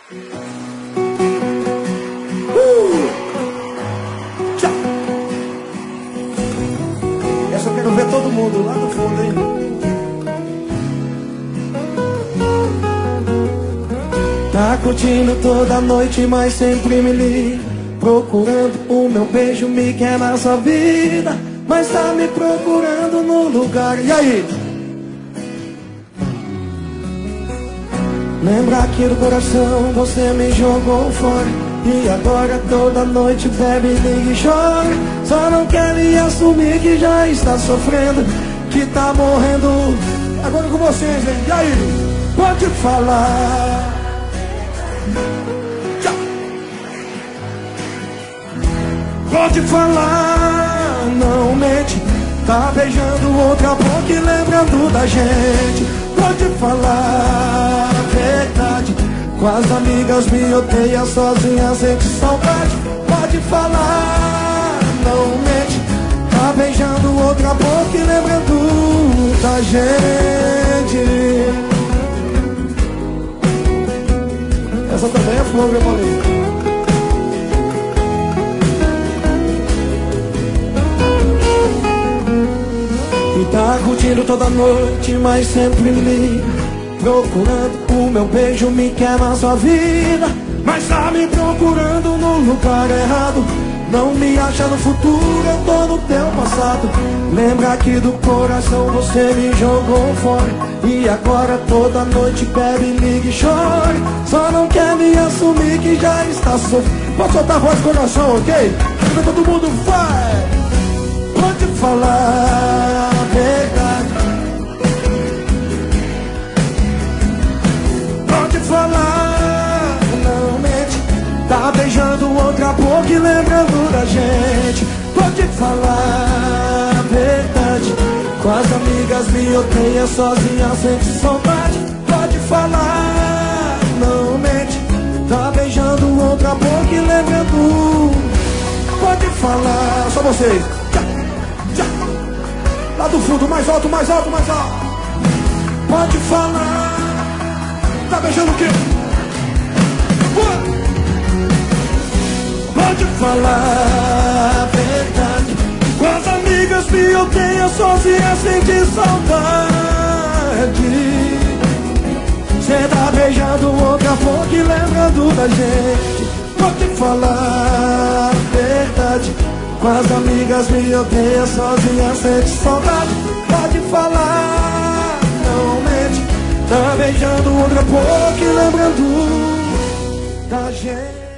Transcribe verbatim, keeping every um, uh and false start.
Uh! Tchau! Essa eu quero ver todo mundo lá no fundo, hein? Tá curtindo toda noite, mas sempre me liga, procurando o meu beijo, me quer na sua vida, mas tá me procurando no lugar. E aí? Lembra que do coração você me jogou fora, e agora toda noite bebe, liga e chora. Só não quer me assumir que já está sofrendo, que tá morrendo. Agora com vocês, hein? E aí? Pode falar. Tchau. Pode falar, não mente. Tá beijando outra boca e lembrando da gente. Pode falar a verdade. Com as amigas me odeia, sozinha sente saudade. Pode falar, não mente. Tá beijando outra boca e lembrando da gente. Essa também é flor, eu falei. E tá curtindo toda noite, mas sempre me liga, procurando o meu beijo, me quer na sua vida, mas tá me procurando no lugar errado. Não me acha no futuro, eu tô no teu passado. Lembra que do coração você me jogou fora, e agora toda noite bebe, liga e chora. Só não quer me assumir que já está sofrendo. Pode soltar a voz do coração, ok? Todo mundo vai. Pode falar a verdade. Pode falar, não mente. Tá beijando outra boca e lembrando da gente. Pode falar a verdade. Com as amigas me odeia, sozinha sente saudade. Pode falar, não mente. Tá beijando outra boca e lembrando. Pode falar, só vocês. Lá do fundo, mais alto, mais alto, mais alto. Pode falar. Tá beijando o quê? Pode falar a verdade. Com as amigas me odeia, sozinha sente saudade. Cê tá beijando outra boca e lembrando da gente. Pode falar a verdade. Com as amigas me odeia, sozinha sente saudade. Pode falar, não mente. Tá beijando outra boca e lembrando da gente.